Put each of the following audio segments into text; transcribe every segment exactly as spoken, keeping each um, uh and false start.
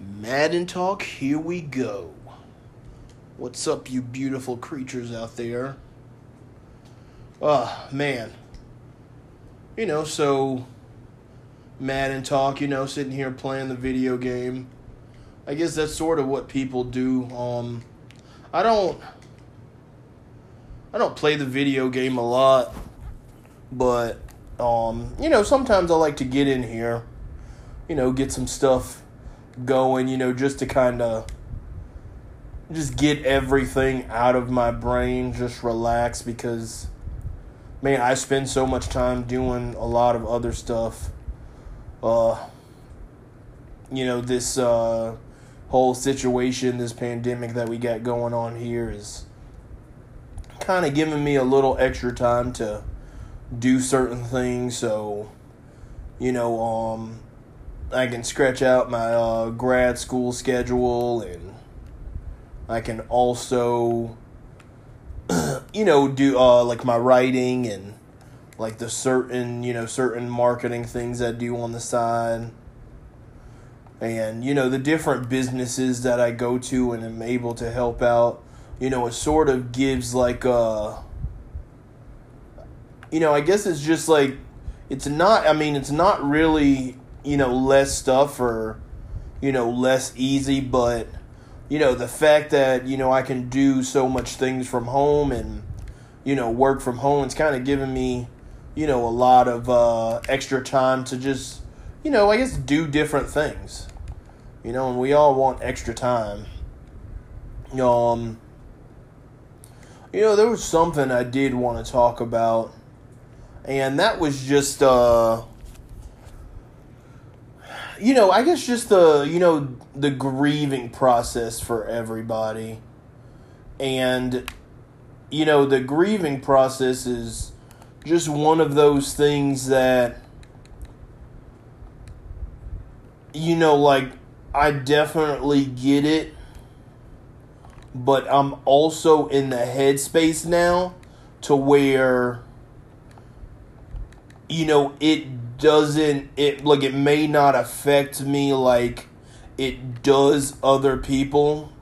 Madden Talk, here we go. What's up, you beautiful creatures out there? Ah, man. You know, so Madden Talk, you know, sitting here playing the video game. I guess that's sort of what people do. Um, I don't, I don't play the video game a lot, but um, you know, sometimes I like to get in here, you know, get some stuff going, you know, just to kind of just get everything out of my brain, just relax, because man, I spend so much time doing a lot of other stuff. Uh, you know, this uh, whole situation, this pandemic that we got going on here is kind of giving me a little extra time to do certain things. So, you know, um, I can stretch out my uh, grad school schedule, and I can also, you know, do uh, like my writing and like the certain, you know, certain marketing things I do on the side. And, you know, the different businesses that I go to and am able to help out, you know, it sort of gives like a, you know, I guess it's just like, it's not, I mean, it's not really, you know, less stuff or, you know, less easy, but, you know, the fact that, you know, I can do so much things from home and, you know, work from home, it's kind of giving me, you know, a lot of uh, extra time to just, you know, I guess do different things. You know, and we all want extra time. Um, you know, there was something I did want to talk about, and that was just, uh, you know, I guess just the, you know, the grieving process for everybody. And, you know, the grieving process is just one of those things that, you know, like, I definitely get it, but I'm also in the headspace now to where, you know, it doesn't, it, like, it may not affect me like it does other people.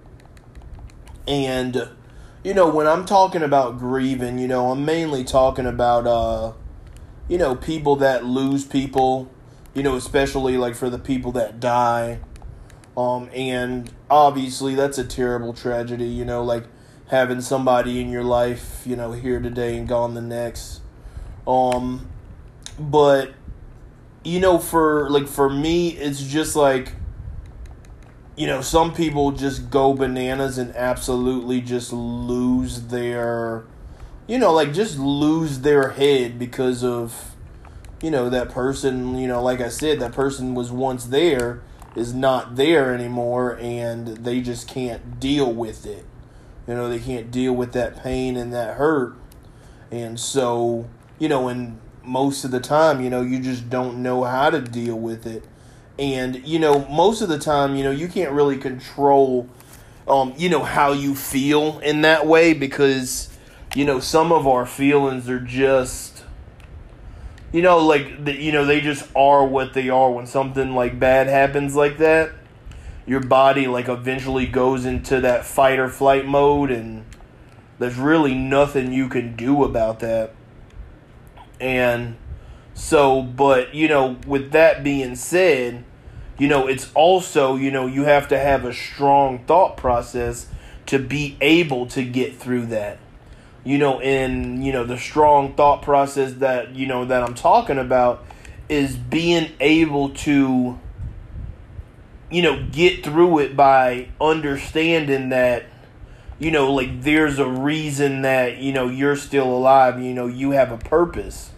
And, you know, when I'm talking about grieving, you know, I'm mainly talking about, uh, you know, people that lose people, you know, especially, like, for the people that die. Um, and obviously that's a terrible tragedy, you know, like having somebody in your life, you know, here today and gone the next. Um, but, you know, for, like, for me, it's just like, you know, some people just go bananas and absolutely just lose their, you know, like, just lose their head because of, you know, that person, you know, like I said, that person was once there, is not there anymore, and they just can't deal with it. You know, they can't deal with that pain and that hurt. And so, you know, and most of the time, you know, you just don't know how to deal with it. And, you know, most of the time, you know, you can't really control, um, you know, how you feel in that way, because, you know, some of our feelings are just, you know, like, the, you know, they just are what they are. When something, like, bad happens like that, your body, like, eventually goes into that fight or flight mode, and there's really nothing you can do about that. And so, but, you know, with that being said, you know, it's also, you know, you have to have a strong thought process to be able to get through that. You know, and, you know, the strong thought process that, you know, that I'm talking about is being able to, you know, get through it by understanding that, you know, like, there's a reason that, you know, you're still alive, you know, you have a purpose.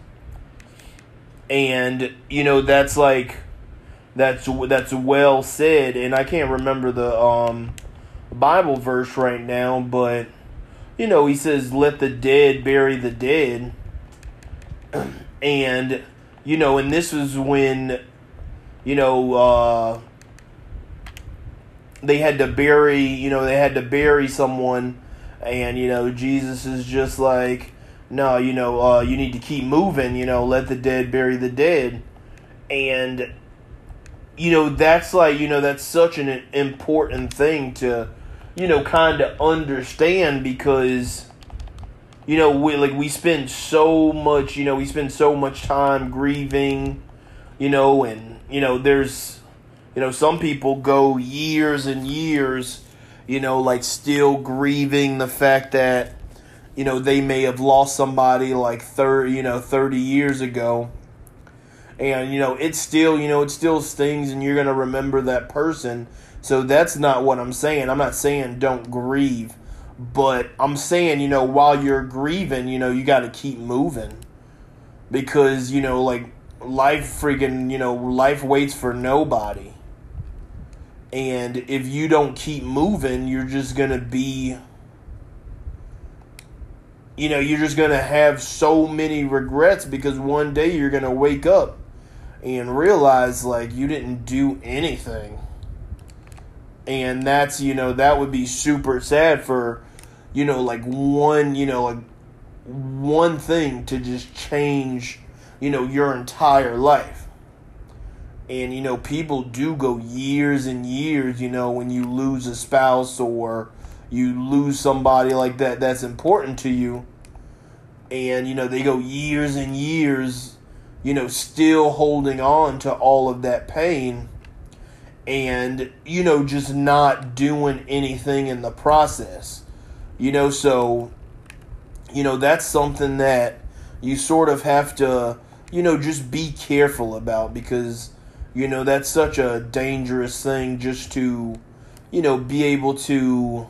And, you know, that's like, that's, that's well said, and I can't remember the um, Bible verse right now, but, you know, he says, let the dead bury the dead. And, you know, and this was when, you know, uh, they had to bury, you know, they had to bury someone. And, you know, Jesus is just like, no, you know, uh, you need to keep moving, you know, let the dead bury the dead. And, you know, that's like, you know, that's such an important thing to, you know, kind of understand because, you know, we, like, we spend so much, you know, we spend so much time grieving, you know, and, you know, there's, you know, some people go years and years, you know, like, still grieving the fact that, you know, they may have lost somebody like thirty, you know, thirty years ago. And, you know, it still, you know, it still stings and you're going to remember that person. So that's not what I'm saying. I'm not saying don't grieve. But I'm saying, you know, while you're grieving, you know, you got to keep moving. Because, you know, like, life freaking, you know, life waits for nobody. And if you don't keep moving, you're just going to be... You know, you're just going to have so many regrets because one day you're going to wake up and realize, like, you didn't do anything. And that's, you know, that would be super sad for, you know, like, one, you know, like, one thing to just change, you know, your entire life. And, you know, people do go years and years, you know, when you lose a spouse or you lose somebody like that that's important to you, and, you know, they go years and years, you know, still holding on to all of that pain and, you know, just not doing anything in the process, you know, so, you know, that's something that you sort of have to, you know, just be careful about because, you know, that's such a dangerous thing just to, you know, be able to,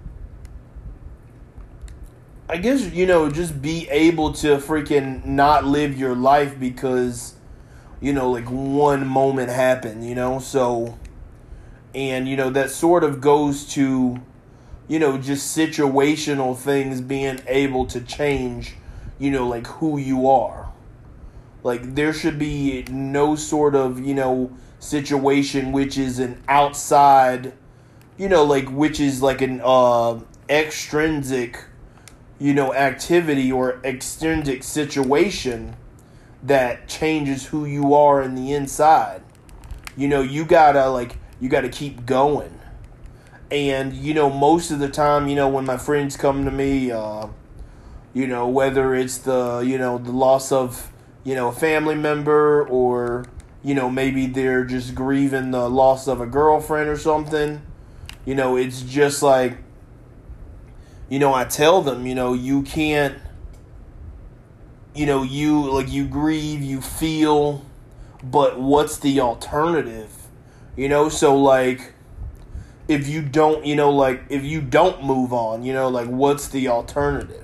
I guess, you know, just be able to freaking not live your life because, you know, like one moment happened, you know, so, and, you know, that sort of goes to, you know, just situational things being able to change, you know, like who you are. Like, there should be no sort of, you know, situation which is an outside, you know, like, which is like an uh, extrinsic, you know, activity or extrinsic situation that changes who you are in the inside. You know, you gotta, like, you gotta keep going. And, you know, most of the time, you know, when my friends come to me, uh, you know, whether it's the, you know, the loss of, you know, a family member or, you know, maybe they're just grieving the loss of a girlfriend or something, you know, it's just like, you know, I tell them, you know, you can't, you know, you, like, you grieve, you feel, but what's the alternative? You know, so, like, if you don't, you know, like, if you don't move on, you know, like, what's the alternative?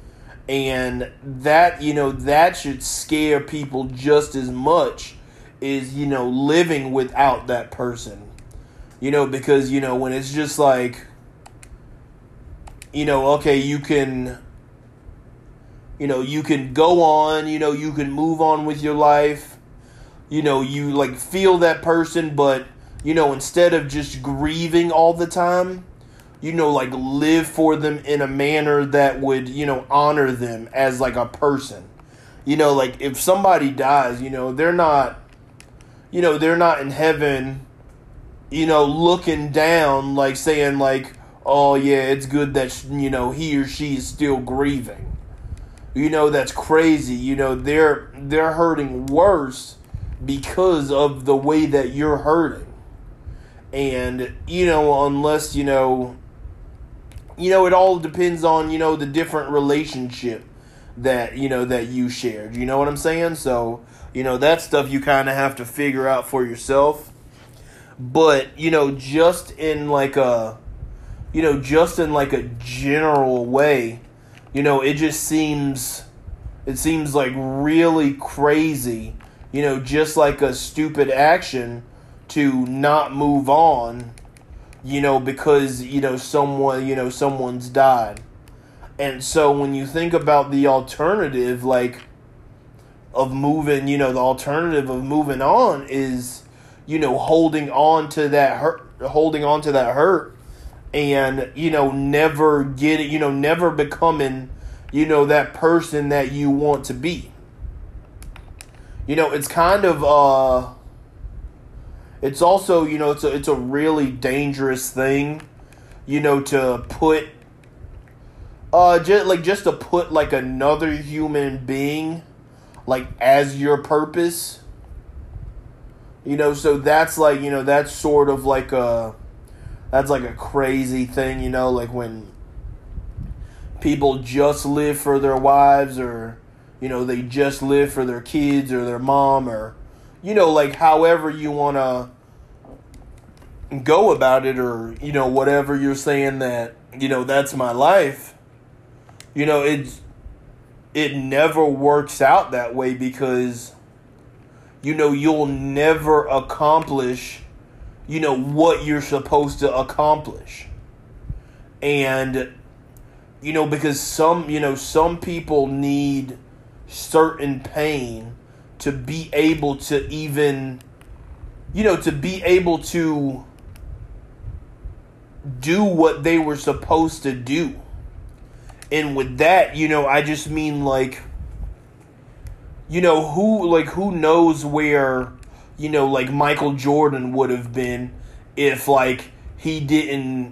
And that, you know, that should scare people just as much as, you know, living without that person. You know, because, you know, when it's just like, you know, okay, you can, you know, you can go on, you know, you can move on with your life, you know, you, like, feel that person, but, you know, instead of just grieving all the time, you know, like, live for them in a manner that would, you know, honor them as, like, a person. You know, like, if somebody dies, you know, they're not, you know, they're not in heaven, you know, looking down, like, saying, like, oh, yeah, it's good that, you know, he or she is still grieving. You know, that's crazy. You know, they're they're hurting worse because of the way that you're hurting. And, you know, unless, you know, you know, it all depends on, you know, the different relationship that, you know, that you shared. You know what I'm saying? So, you know, that stuff you kind of have to figure out for yourself. But, you know, just in like a, you know, just in like a general way, you know, it just seems, it seems like really crazy, you know, just like a stupid action to not move on, you know, because, you know, someone, you know, someone's died. And so when you think about the alternative, like, of moving, you know, the alternative of moving on is, you know, holding on to that hurt, holding on to that hurt and, you know, never getting, you know, never becoming, you know, that person that you want to be. You know, it's kind of, uh, it's also, you know, it's a, it's a really dangerous thing, you know, to put, uh, just, like, just to put, like, another human being, like, as your purpose. You know, so that's, like, you know, that's sort of like a, that's, like, a crazy thing, you know, like, when people just live for their wives, or, you know, they just live for their kids or their mom, or, you know, like, however you want to go about it, or, you know, whatever you're saying that, you know, that's my life. You know, it's, it never works out that way, because, you know, you'll never accomplish, you know, what you're supposed to accomplish. And, you know, because some, you know, some people need certain pain to be able to even, you know, to be able to do what they were supposed to do. And with that, you know, I just mean, like, you know, who, like, who knows where, you know, like, Michael Jordan would have been if, like, he didn't,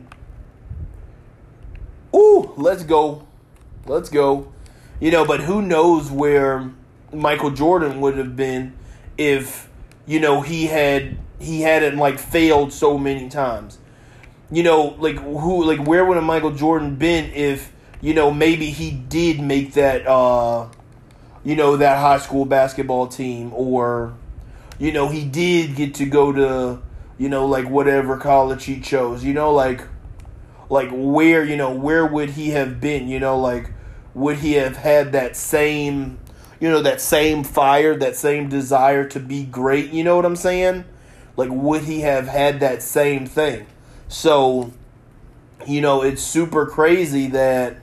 ooh, let's go, let's go, you know, but who knows where Michael Jordan would have been if, you know, he had, he hadn't, like, failed so many times. You know, like, who, like, where would have Michael Jordan been if, you know, maybe he did make that, uh, you know, that high school basketball team, or, you know, he did get to go to, you know, like, whatever college he chose, you know, like, like, where, you know, where would he have been, you know, like, would he have had that same, you know, that same fire, that same desire to be great, you know what I'm saying? Like, would he have had that same thing? So, you know, it's super crazy that,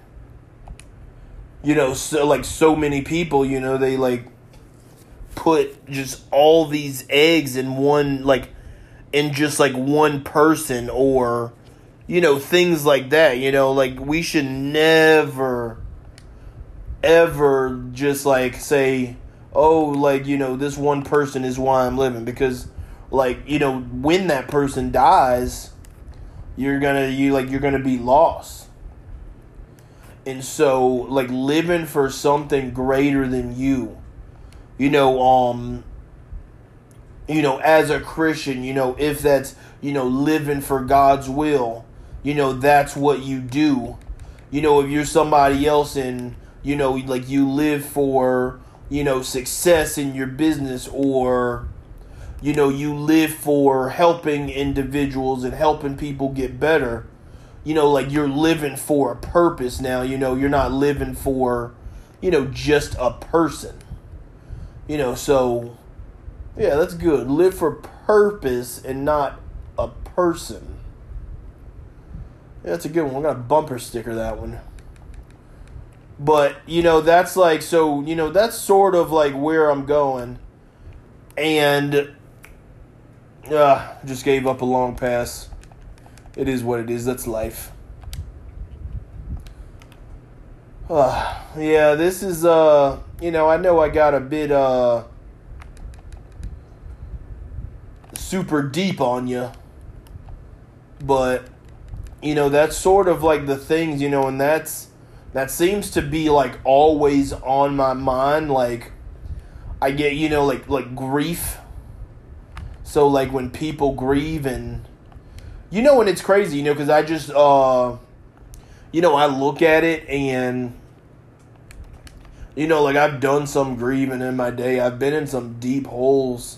you know, so, like, so many people, you know, they, like, put just all these eggs in one, like, in just, like, one person, or, you know, things like that, you know, like, we should never, ever just, like, say, oh, like, you know, this one person is why I'm living, because, like, you know, when that person dies, you're gonna, you, like, you're gonna be lost. And so, like, living for something greater than you, you know, um, you know, as a Christian, you know, if that's, you know, living for God's will, you know, that's what you do. You know, if you're somebody else and, you know, like, you live for, you know, success in your business, or, you know, you live for helping individuals and helping people get better, you know, like, you're living for a purpose now, you know, you're not living for, you know, just a person. You know, so, yeah, that's good. Live for purpose and not a person. Yeah, that's a good one. I'm going to bumper sticker that one. But, you know, that's like, so, you know, that's sort of like where I'm going. And, uh, just gave up a long pass. It is what it is. That's life. Uh, yeah, this is, uh, you know, I know I got a bit, uh, super deep on you. But, you know, that's sort of like the things, you know, and that's, that seems to be, like, always on my mind. Like, I get, you know, like, like grief. So, like, when people grieve, and, you know, and it's crazy, you know, because I just, uh, you know, I look at it and, you know, like, I've done some grieving in my day. I've been in some deep holes.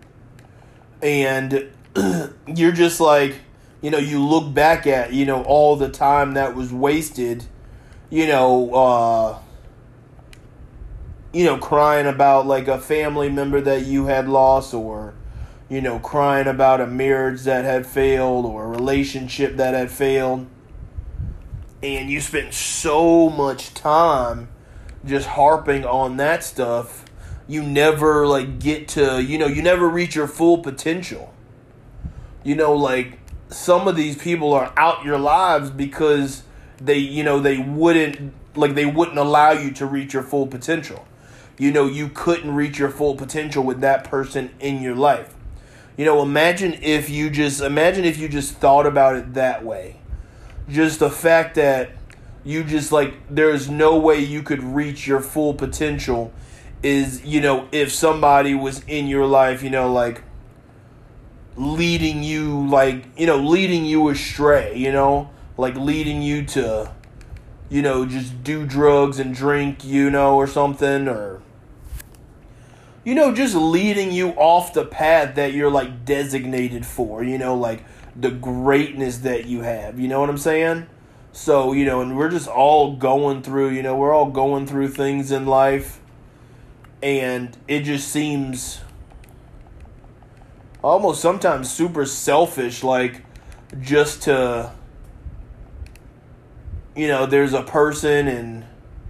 And you're just like, you know, you look back at, you know, all the time that was wasted, you know, uh, you know, crying about, like, a family member that you had lost, or, you know, crying about a marriage that had failed, or a relationship that had failed. And you spent so much time just harping on that stuff, you never, like, get to, you know, you never reach your full potential. You know, like, some of these people are out your lives because they, you know, they wouldn't, like, they wouldn't allow you to reach your full potential. You know, you couldn't reach your full potential with that person in your life. You know, imagine if you just imagine if you just thought about it that way. Just the fact that you just like there's no way you could reach your full potential is, you know, if somebody was in your life, you know, like leading you like, you know, leading you astray, you know, like leading you to, you know, just do drugs and drink, you know, or something, or you know, just leading you off the path that you're, like, designated for, you know, like, the greatness that you have, you know what I'm saying? So, you know, and we're just all going through, you know, we're all going through things in life, and it just seems almost sometimes super selfish, like, just to, you know, there's a person and,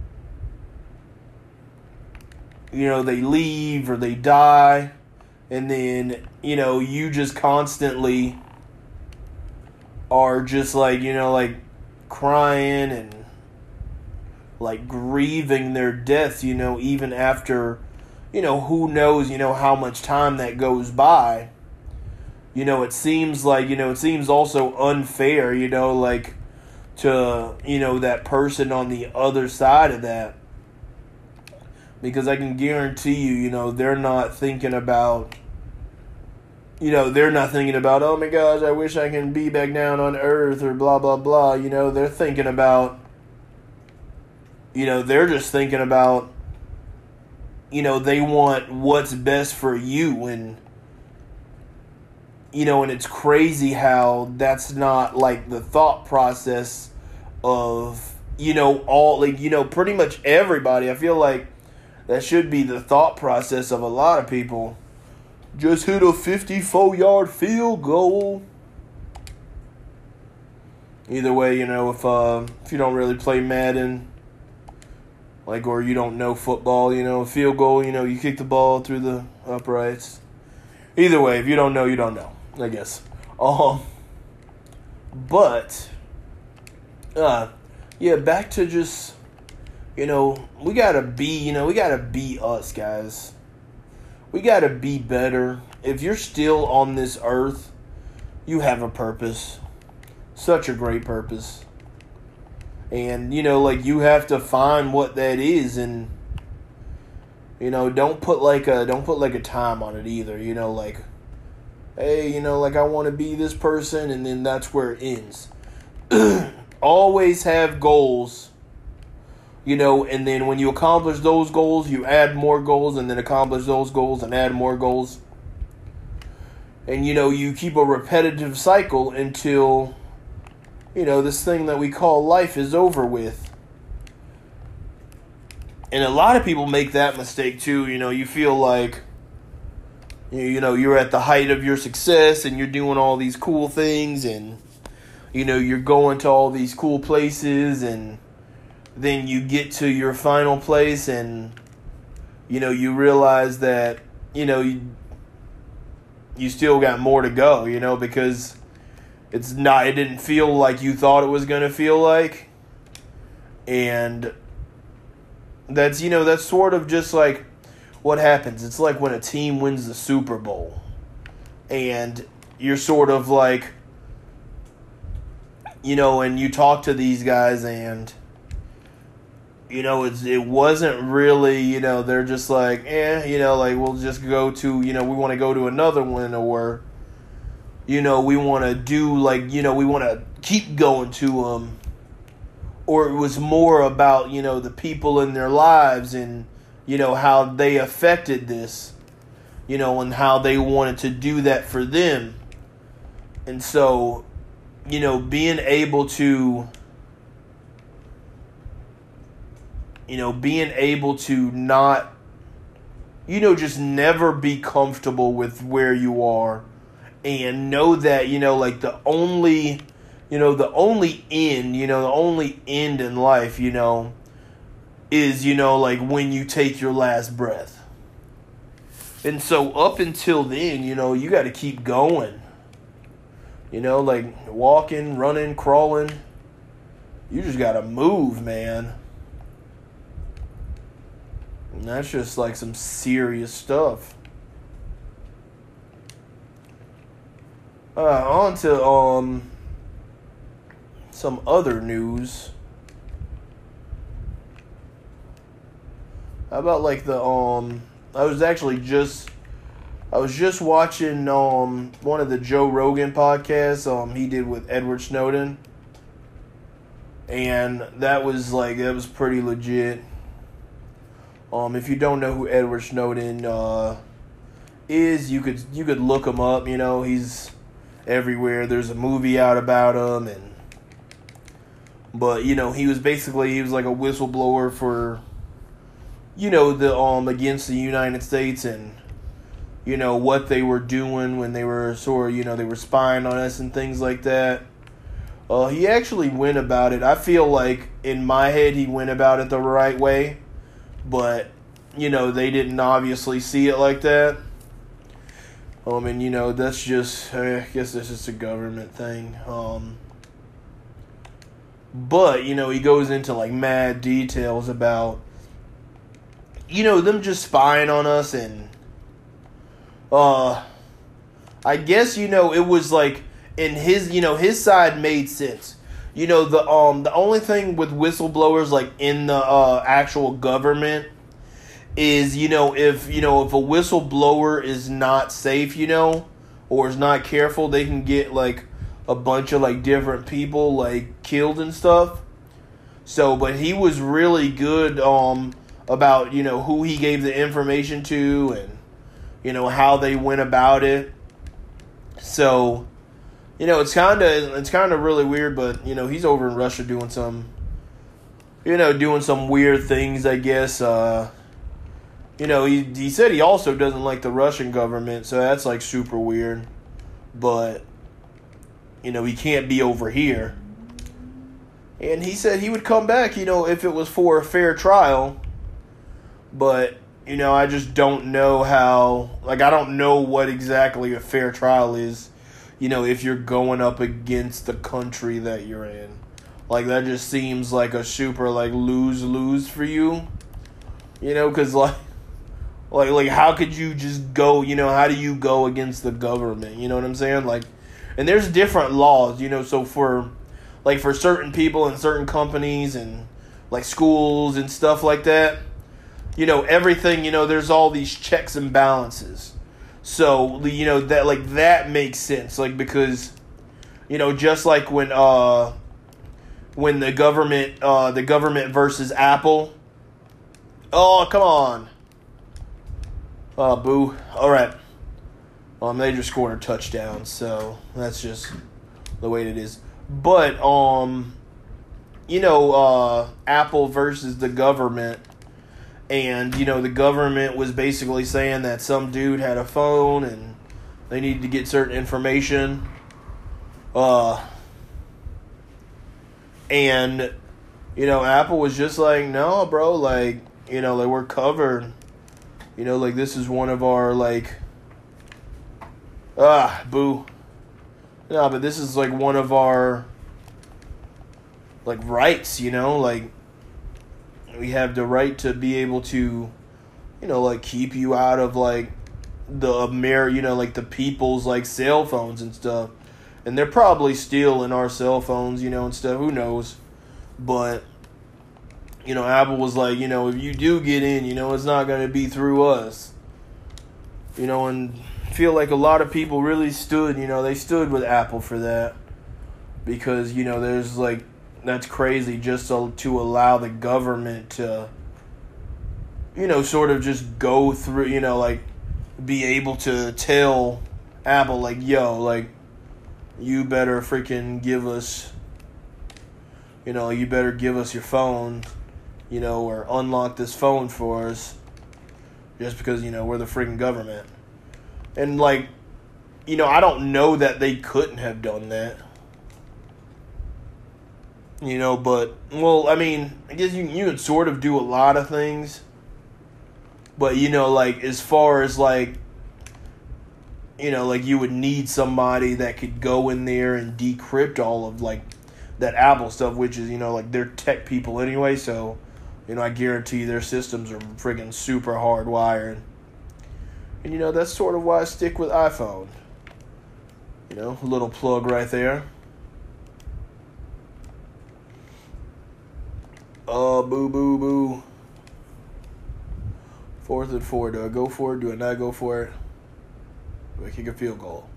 you know, they leave or they die, and then, you know, you just constantly are just like, you know, like crying and like grieving their deaths, you know, even after, you know, who knows, you know, how much time that goes by. You know, it seems like, you know, it seems also unfair, you know, like to, you know, that person on the other side of that. Because I can guarantee you, you know, they're not thinking about, you know, they're not thinking about, oh my gosh, I wish I can be back down on earth or blah, blah, blah. You know, they're thinking about, you know, they're just thinking about, you know, they want what's best for you. And, you know, and it's crazy how that's not like the thought process of, you know, all, like, you know, pretty much everybody. I feel like that should be the thought process of a lot of people. Just hit a fifty-four-yard field goal. Either way, you know, if uh, if you don't really play Madden, like, or you don't know football, you know, field goal, you know, you kick the ball through the uprights. Either way, if you don't know, you don't know, I guess. Um, but, uh, yeah, back to just, you know, we gotta be, you know, we gotta be us, guys. We gotta be better. If you're still on this earth, you have a purpose. Such a great purpose. And, you know, like, you have to find what that is, and, you know, don't put like a, don't put like a time on it either, you know, like, hey, you know, like, I want to be this person, and then that's where it ends. Always have goals. You know, and then when you accomplish those goals, you add more goals, and then accomplish those goals and add more goals. And, you know, you keep a repetitive cycle until, you know, this thing that we call life is over with. And a lot of people make that mistake, too. You know, you feel like, you know, you're at the height of your success, and you're doing all these cool things, and, you know, you're going to all these cool places, and then you get to your final place, and, you know, you realize that, you know, you, you still got more to go, you know, because it's not, it didn't feel like you thought it was going to feel like. And that's, you know, that's sort of just like what happens. It's like when a team wins the Super Bowl, and you're sort of like, you know, and you talk to these guys, and, you know, it's, it wasn't really, you know, they're just like, eh, you know, like, we'll just go to, you know, we want to go to another one, or, you know, we want to do, like, you know, we want to keep going to them. Or it was more about, you know, the people in their lives, and, you know, how they affected this, you know, and how they wanted to do that for them. And so, you know, being able to, you know, being able to not, you know, just never be comfortable with where you are, and know that, you know, like, the only, you know, the only end, you know, the only end in life, you know, is, you know, like, when you take your last breath. And so up until then, you know, you got to keep going. You know, like, walking, running, crawling. You just got to move, man. And that's just like some serious stuff. Uh, on to um some other news. How about like the um I was actually just I was just watching um one of the Joe Rogan podcasts um he did with Edward Snowden. And that was like that was pretty legit. Um if you don't know who Edward Snowden uh is, you could you could look him up, you know, he's everywhere. There's a movie out about him, and but you know, he was basically he was like a whistleblower for, you know, the um against the United States, and you know what they were doing when they were sort of, you know, they were spying on us and things like that. Uh, he actually went about it. I feel like in my head he went about it the right way, but you know, they didn't obviously see it like that. Um, and you know, that's just, I guess that's just a government thing. Um, but, you know, he goes into like mad details about, you know, them just spying on us, and, uh, I guess, you know, it was like, in his, you know, his side made sense. You know, the, um, the only thing with whistleblowers, like, in the, uh, actual government, is, you know, if, you know, if a whistleblower is not safe, you know, or is not careful, they can get, like, a bunch of, like, different people, like, killed and stuff. So, but he was really good, um, about, you know, who he gave the information to, and, you know, how they went about it. So, you know, it's kind of, it's kind of really weird, but, you know, he's over in Russia doing some, you know, doing some weird things, I guess, uh, You know, he he said he also doesn't like the Russian government, so that's, like, super weird. But, you know, he can't be over here. And he said he would come back, you know, if it was for a fair trial. But, you know, I just don't know how, like, I don't know what exactly a fair trial is, you know, if you're going up against the country that you're in. Like, that just seems like a super, like, lose-lose for you. You know, because, like, Like, like, how could you just go, you know, how do you go against the government, you know what I'm saying? Like, and there's different laws, you know, so for, like, for certain people and certain companies and, like, schools and stuff like that, you know, everything, you know, there's all these checks and balances. So, you know, that, like, that makes sense, like, because, you know, just like when, uh, when the government, uh, the government versus Apple, oh, come on. Oh, boo. All right. Um, they just scored a touchdown, so that's just the way it is. But, um, you know, uh, Apple versus the government, and, you know, the government was basically saying that some dude had a phone and they needed to get certain information. Uh, and, you know, Apple was just like, no, bro, like, you know, like, we're covered. You know, like, this is one of our, like, ah, boo. No, but this is, like, one of our, like, rights, you know? Like, we have the right to be able to, you know, like, keep you out of, like, the Amer, you know, like, the people's, like, cell phones and stuff. And they're probably stealing our cell phones, you know, and stuff. Who knows? But, you know, Apple was like, you know, if you do get in, you know, it's not going to be through us. You know, and I feel like a lot of people really stood, you know, they stood with Apple for that. Because, you know, there's, like, that's crazy just to, to allow the government to, you know, sort of just go through, you know, like, be able to tell Apple, like, yo, like, you better freaking give us, you know, you better give us your phone, you know, or unlock this phone for us, just because, you know, we're the freaking government. And, like, you know, I don't know that they couldn't have done that. You know, but, well, I mean, I guess you, you could sort of do a lot of things. But, you know, like, as far as, like, you know, like, you would need somebody that could go in there and decrypt all of, like, that Apple stuff, which is, you know, like, they're tech people anyway, so, you know, I guarantee their systems are friggin' super hardwired. And, you know, that's sort of why I stick with iPhone. You know, a little plug right there. Oh, boo, boo, boo. Fourth and four. Do I go for it? Do I not go for it? Do I kick a field goal?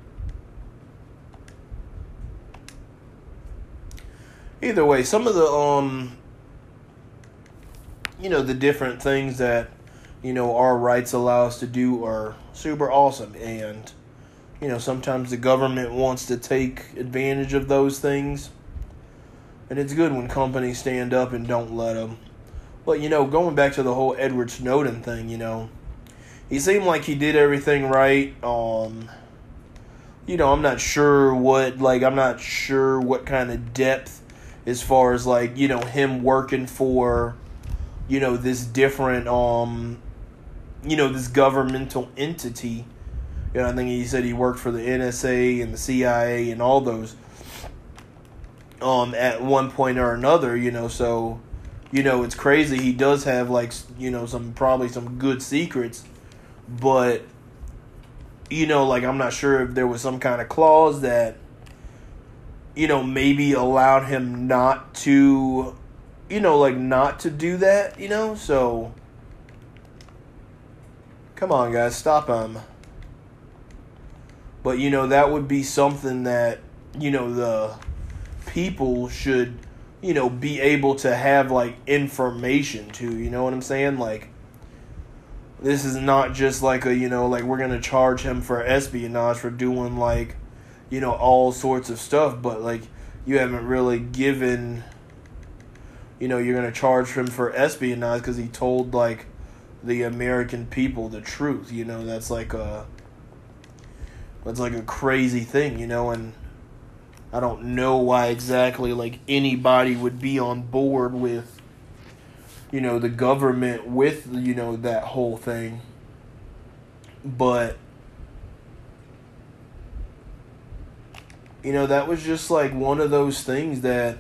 Either way, some of the, um, you know, the different things that, you know, our rights allow us to do are super awesome. And, you know, sometimes the government wants to take advantage of those things. And it's good when companies stand up and don't let them. But, you know, going back to the whole Edward Snowden thing, you know, he seemed like he did everything right. Um, you know, I'm not sure what, like, I'm not sure what kind of depth as far as, like, you know, him working for, you know, this different, um, you know, this governmental entity. You know, I think he said he worked for the N S A and the C I A and all those um, at one point or another, you know, so, you know, it's crazy. He does have, like, you know, some, probably some good secrets, but, you know, like, I'm not sure if there was some kind of clause that, you know, maybe allowed him not to, you know, like, not to do that, you know, so, come on, guys, stop him. But, you know, that would be something that, you know, the people should, you know, be able to have, like, information to, you know what I'm saying? Like, this is not just like a, you know, like, we're going to charge him for espionage for doing, like, you know, all sorts of stuff, but, like, you haven't really given, you know, you're going to charge him for espionage because he told, like, the American people the truth, you know, that's like a, that's like a crazy thing, you know, and I don't know why exactly, like, anybody would be on board with, you know, the government with, you know, that whole thing. But, you know, that was just, like, one of those things that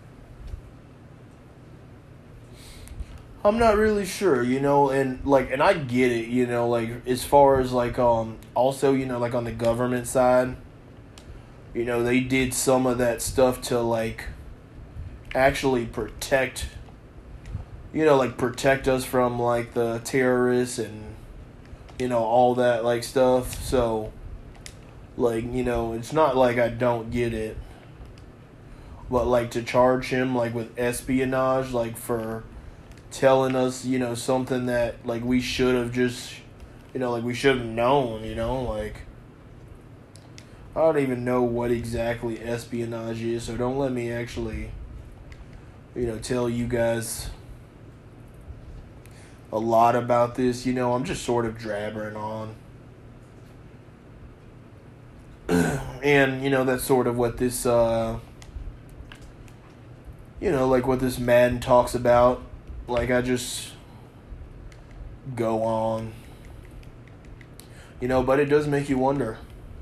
I'm not really sure, you know, and, like, and I get it, you know, like, as far as, like, um, also, you know, like, on the government side, you know, they did some of that stuff to, like, actually protect, you know, like, protect us from, like, the terrorists and, you know, all that, like, stuff. So, like, you know, it's not like I don't get it. But, like, to charge him, like, with espionage, like, for telling us, you know, something that, like, we should have just, you know, like, we should have known, you know, like, I don't even know what exactly espionage is, so don't let me actually, you know, tell you guys a lot about this. You know, I'm just sort of drabbering on. And, you know, that's sort of what this, uh, you know, like what this Madden talks about. Like, I just go on. You know, but it does make you wonder.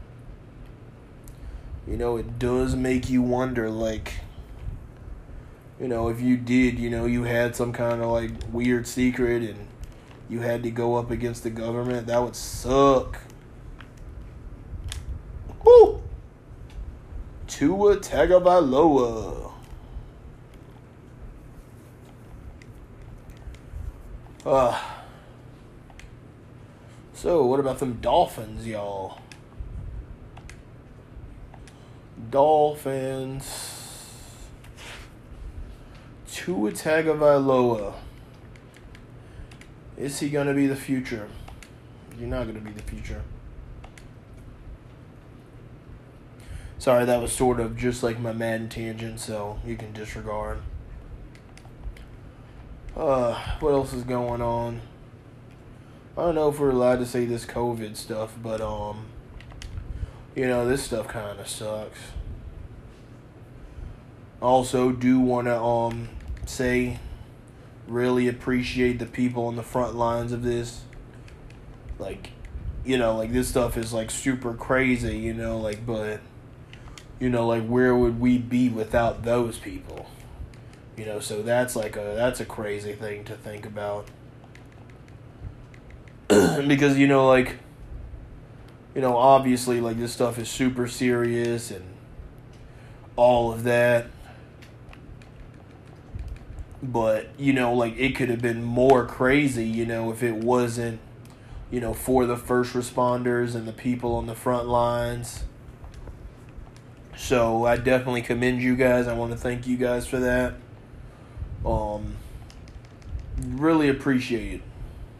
You know, it does make you wonder, like, you know, if you did, you know, you had some kind of, like, weird secret and you had to go up against the government, that would suck. Woo! Tua Tagovailoa. Uh, so, what about them Dolphins, y'all? Dolphins. Tua Tagovailoa. Is he going to be the future? You're not going to be the future. Sorry, that was sort of just like my Madden tangent, so you can disregard. Uh, what else is going on? I don't know if we're allowed to say this COVID stuff, but, um, you know, this stuff kind of sucks. Also, do want to, um, say, really appreciate the people on the front lines of this. Like, you know, like, this stuff is, like, super crazy, you know, like, but, you know, like, where would we be without those people? You know, so that's, like, a, that's a crazy thing to think about. Because, you know, like, you know, obviously, like, this stuff is super serious and all of that. But, you know, like, it could have been more crazy, you know, if it wasn't, you know, for the first responders and the people on the front lines. So I definitely commend you guys. I want to thank you guys for that. Um, really appreciate it.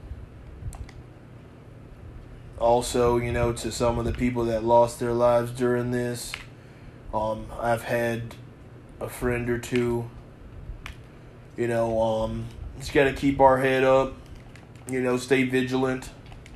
Also, you know, to some of the people that lost their lives during this, um, I've had a friend or two. You know, um, just got to keep our head up, you know, stay vigilant.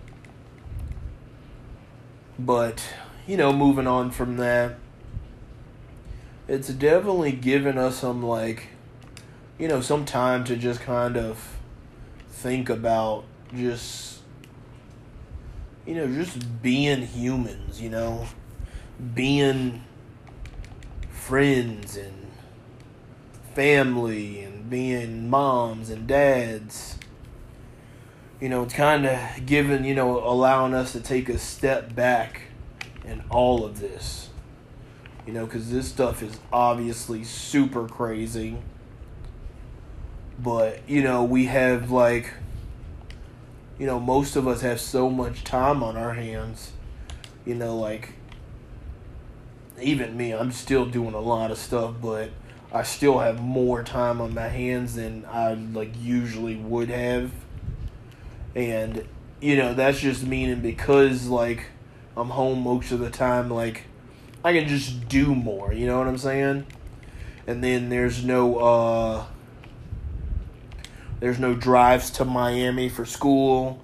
But, you know, moving on from that, it's definitely given us some, like, you know, some time to just kind of think about just, you know, just being humans, you know, being friends and family and being moms and dads. You know, it's kind of given, you know, allowing us to take a step back in all of this. You know, because this stuff is obviously super crazy. But, you know, we have, like, you know, most of us have so much time on our hands. You know, like, even me, I'm still doing a lot of stuff, but I still have more time on my hands than I, like, usually would have. And, you know, that's just meaning because, like, I'm home most of the time, like, I can just do more, you know what I'm saying? And then there's no, uh, there's no drives to Miami for school.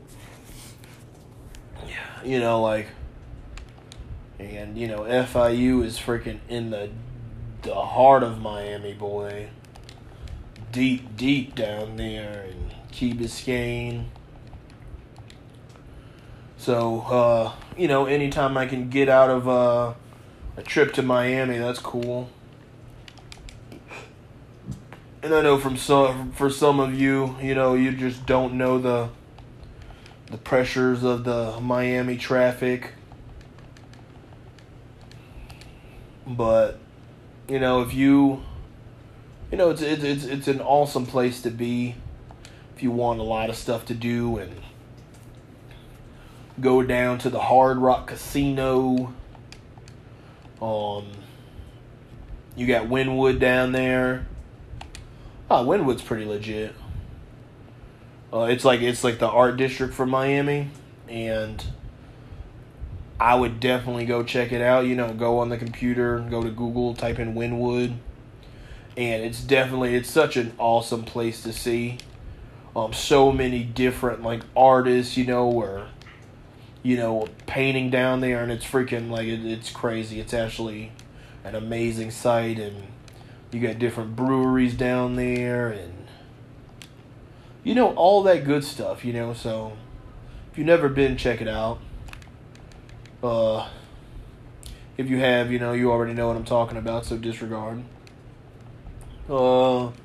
You know, like, and, you know, F I U is freaking in the, the heart of Miami, boy. Deep, deep down there in Key Biscayne. So, uh, you know, anytime I can get out of uh, a trip to Miami, that's cool. And I know from some, for some of you, you know, you just don't know the the pressures of the Miami traffic. But, you know, if you, you know, it's it's it's it's an awesome place to be if you want a lot of stuff to do and go down to the Hard Rock Casino. Um, you got Wynwood down there. Oh, Wynwood's pretty legit. Uh, it's like it's like the art district for Miami, and I would definitely go check it out. You know, go on the computer, go to Google, type in Wynwood, and it's definitely it's such an awesome place to see. Um, so many different like artists, you know, or you know, painting down there, and it's freaking like it, it's crazy. It's actually an amazing sight, and you got different breweries down there, and you know, all that good stuff, you know. So if you've never been, check it out. Uh, if you have, you know, you already know what I'm talking about, so disregard. Uh,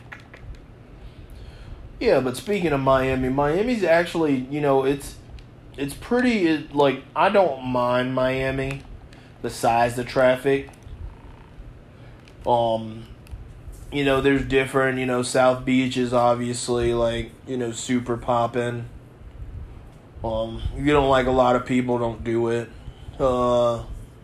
yeah, but speaking of Miami, Miami's actually, you know, it's it's pretty, it, like, I don't mind Miami besides the traffic. Um, you know, there's different, you know, South Beach is obviously, like, you know, super poppin'. Um, if you don't like a lot of people, don't do it. Uh,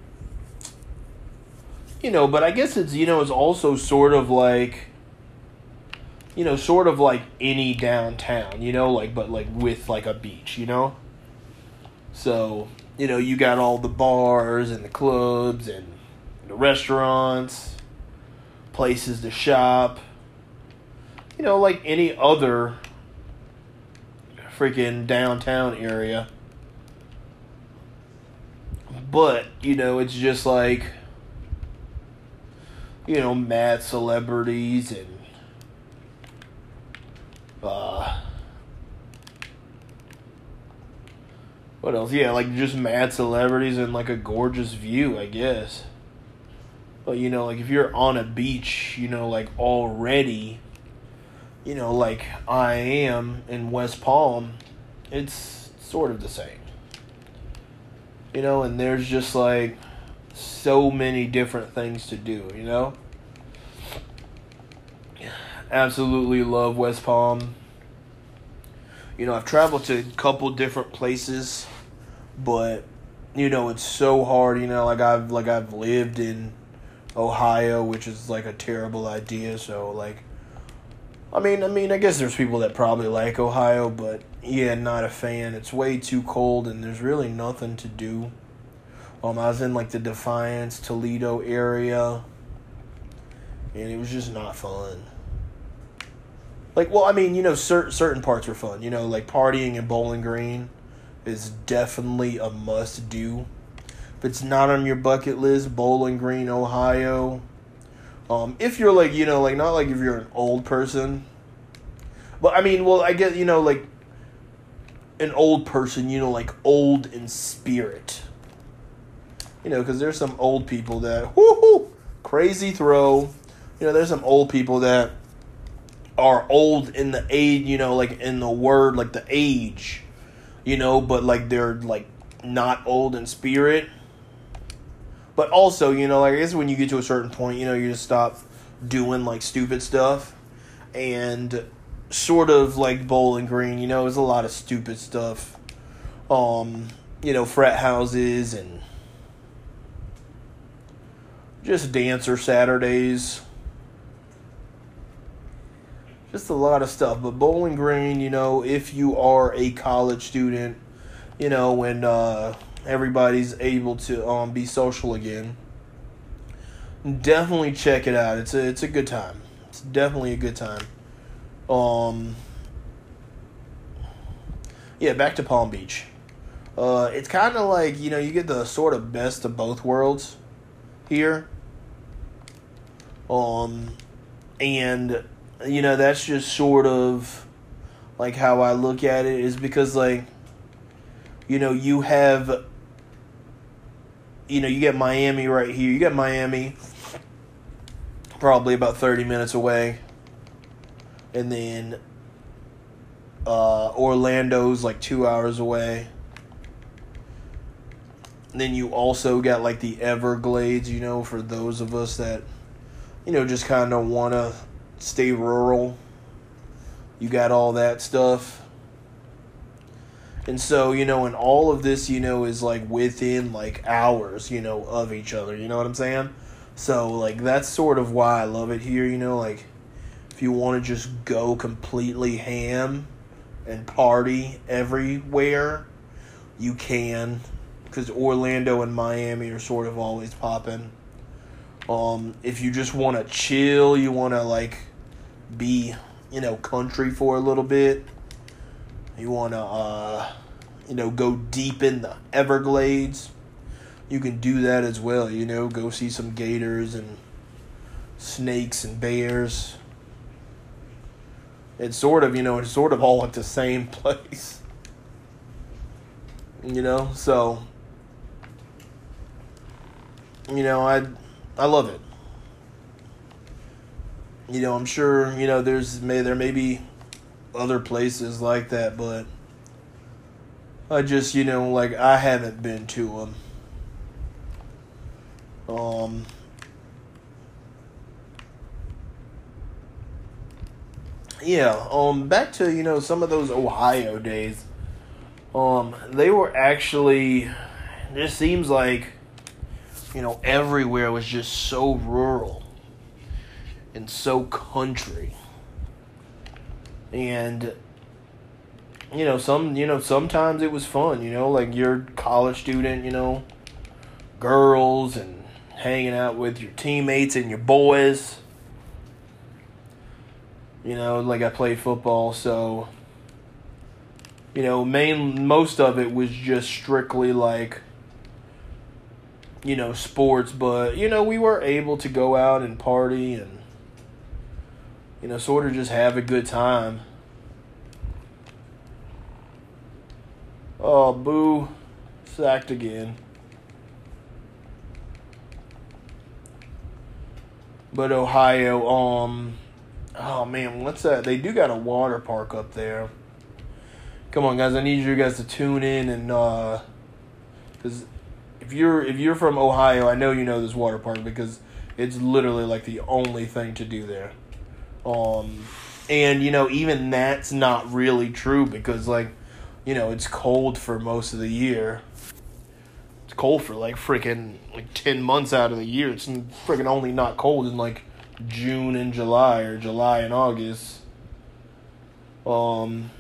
you know, but I guess it's, you know, it's also sort of like, you know, sort of like any downtown, you know, like, but like with like a beach, you know? So, you know, you got all the bars and the clubs and the restaurants, places to shop, you know, like any other freaking downtown area. But, you know, it's just like, you know, mad celebrities and uh what else? Yeah, like just mad celebrities and like a gorgeous view, I guess. But, you know, like if you're on a beach, you know, like already, you know, like I am in West Palm, it's sort of the same. You know, and there's just like so many different things to do, you know? Absolutely love West Palm. You know, I've traveled to a couple different places, but you know, it's so hard, you know, like I've like I've lived in Ohio, which is like a terrible idea, so like I mean, I mean, I guess there's people that probably like Ohio, but yeah, not a fan. It's way too cold and there's really nothing to do. Um, I was in like the Defiance, Toledo area, and it was just not fun. Like, well, I mean, you know, cer- certain parts were fun. You know, like partying in Bowling Green is definitely a must-do. If it's not on your bucket list, Bowling Green, Ohio. Um, if you're like, you know, like not like if you're an old person. But, I mean, well, I get, you know, like an old person, you know, like old in spirit. You know, because there's some old people that, whoo, crazy throw. You know, there's some old people that are old in the age, you know, like in the word, like the age, you know, but like they're like not old in spirit. But also, you know, like I guess when you get to a certain point, you know, you just stop doing like stupid stuff. And sort of like Bowling Green, you know, there's a lot of stupid stuff. Um, you know, frat houses and just dancer Saturdays. Just a lot of stuff. But Bowling Green, you know, if you are a college student, you know, when uh, everybody's able to um, be social again, definitely check it out. It's a, it's a good time. It's definitely a good time. Um, yeah, back to Palm Beach. Uh, it's kind of like, you know, you get the sort of best of both worlds here. Um, and... You know, that's just sort of like how I look at it, is because like, you know, you have, you know, you get Miami right here. You got Miami probably about thirty minutes away. And then uh, Orlando's like two hours away. And then you also got like the Everglades, you know, for those of us that, you know, just kind of want to stay rural. You got all that stuff. And so, you know, and all of this, you know, is like within like hours, you know, of each other. You know what I'm saying? So, like, that's sort of why I love it here, you know, like, if you want to just go completely ham and party everywhere, you can. Because Orlando and Miami are sort of always popping. Um, if you just want to chill, you want to, like, be, you know, country for a little bit. You want to, uh, you know, go deep in the Everglades. You can do that as well, you know. Go see some gators and snakes and bears. It's sort of, you know, it's sort of all at the same place. You know, so, you know, I, I love it. You know, I'm sure, you know, there's may there may be other places like that, but I just, you know, like, I haven't been to them. Um, yeah, um, back to, you know, some of those Ohio days. Um, they were actually, it just seems like, you know, everywhere was just so rural and so country. And, you know, some, you know, sometimes it was fun, you know, like you're a college student, you know, girls and hanging out with your teammates and your boys. You know, like I played football, so, you know, main, most of it was just strictly like, you know, sports, but, you know, we were able to go out and party and, you know, sort of just have a good time. Oh, boo. Sacked again. But Ohio, um, oh man, what's that? They do got a water park up there. Come on, guys, I need you guys to tune in and, uh, because if you're if you're from Ohio, I know you know this water park because it's literally like the only thing to do there. Um, and you know, even that's not really true because like, you know, it's cold for most of the year. It's cold for like freaking like ten months out of the year. It's freaking only not cold in like June and July or July and August. Um.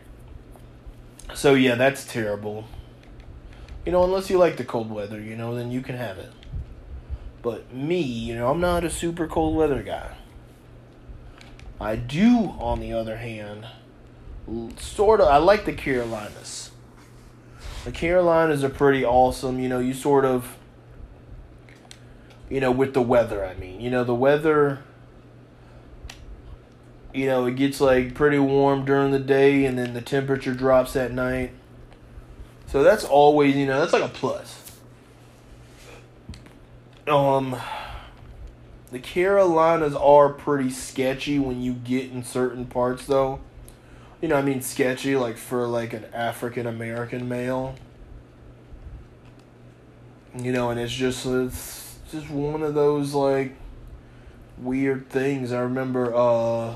So yeah, that's terrible. You know, unless you like the cold weather, you know, then you can have it. But me, you know, I'm not a super cold weather guy. I do, on the other hand, sort of, I like the Carolinas. The Carolinas are pretty awesome. You know, you sort of, you know, with the weather, I mean. You know, the weather, you know, it gets like pretty warm during the day and then the temperature drops at night. So that's always, you know, that's like a plus. Um, the Carolinas are pretty sketchy when you get in certain parts, though. You know, I mean, sketchy, like, for, like, an African-American male. You know, and it's just, it's just one of those, like, weird things. I remember, uh...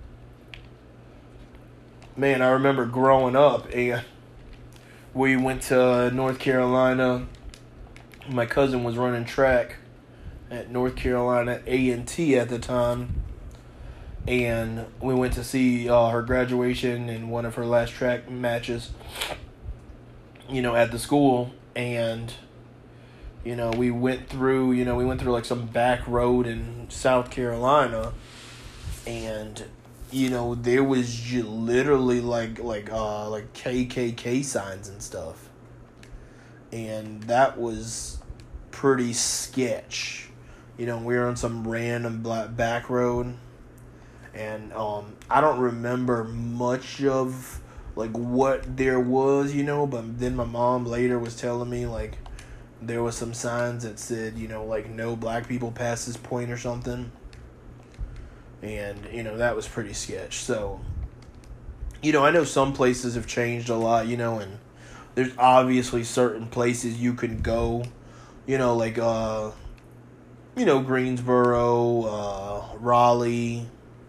Man, I remember growing up, and we went to North Carolina. My cousin was running track at North Carolina A and T at the time. And we went to see uh, her graduation and one of her last track matches, you know, at the school. And, you know, we went through, you know, we went through like some back road in South Carolina. And, you know, there was j- literally like, like, uh, like K K K signs and stuff. And that was pretty sketch. You know, we were on some random black back road. And um, I don't remember much of, like, what there was, you know, but then my mom later was telling me, like, there was some signs that said, you know, like, no black people past this point or something. And, you know, that was pretty sketch. So, you know, I know some places have changed a lot, you know, and there's obviously certain places you can go, you know, like, uh, you know, Greensboro, uh, Raleigh.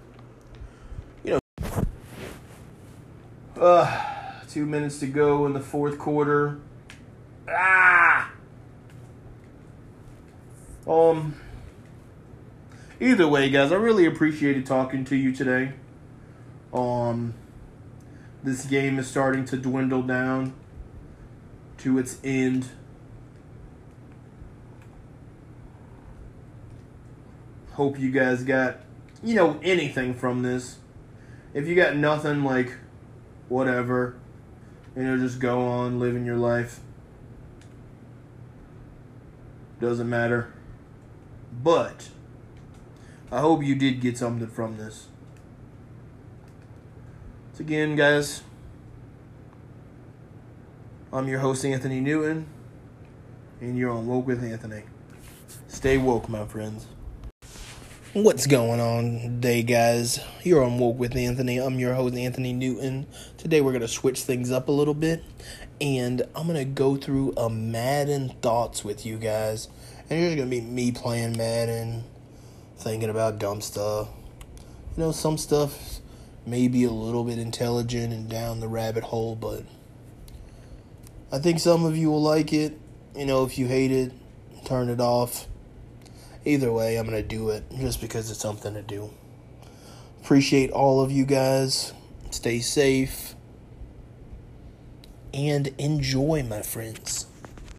Uh, two minutes to go in the fourth quarter. Ah! Um, either way, guys, I really appreciated talking to you today. Um, this game is starting to dwindle down to its end. Hope you guys got, you know, anything from this. If you got nothing, like, whatever, you know, just go on living your life. Doesn't matter. But I hope you did get something from this. So again, guys, I'm your host, Anthony Newton, and you're on Woke with Anthony. Stay woke, my friends. What's going on today, guys? You're on Woke with Anthony. I'm your host, Anthony Newton. Today we're going to switch things up a little bit, and I'm going to go through a Madden thoughts with you guys. And it's going to be me playing Madden, thinking about dumb stuff. You know, some stuff may be a little bit intelligent and down the rabbit hole, but I think some of you will like it. You know, if you hate it, turn it off. Either way, I'm going to do it just because it's something to do. Appreciate all of you guys. Stay safe. And enjoy, my friends.